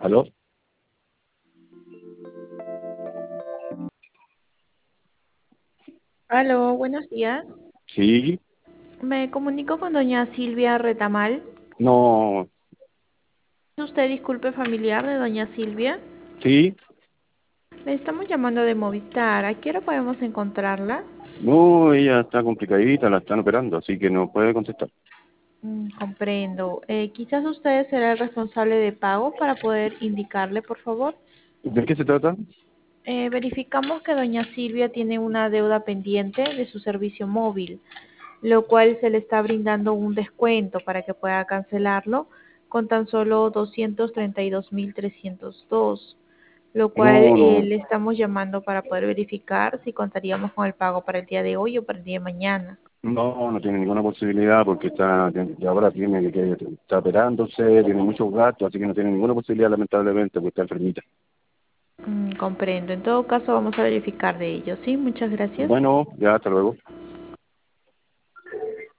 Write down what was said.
¿Aló? Aló, buenos días. Sí, Me comunico con doña Silvia Retamal. no, ¿Es usted disculpe familiar de doña Silvia? sí, Le estamos llamando de Movistar. ¿A qué hora podemos encontrarla? no, ella está complicadita, la están operando, así que no puede contestar. Comprendo. Quizás usted será el responsable de pago para poder indicarle, por favor. ¿De qué se trata? Verificamos que doña Silvia tiene una deuda pendiente de su servicio móvil, lo cual se le está brindando un descuento para que pueda cancelarlo con tan solo 232.302, lo cual No, no, le estamos llamando para poder verificar si contaríamos con el pago para el día de hoy o para el día de mañana. no tiene ninguna posibilidad porque y ahora tiene está operándose, tiene muchos gastos, así que no tiene ninguna posibilidad lamentablemente porque está enfermita. Comprendo. En todo caso, vamos a verificar de ello. Sí, muchas gracias. Bueno, ya hasta luego.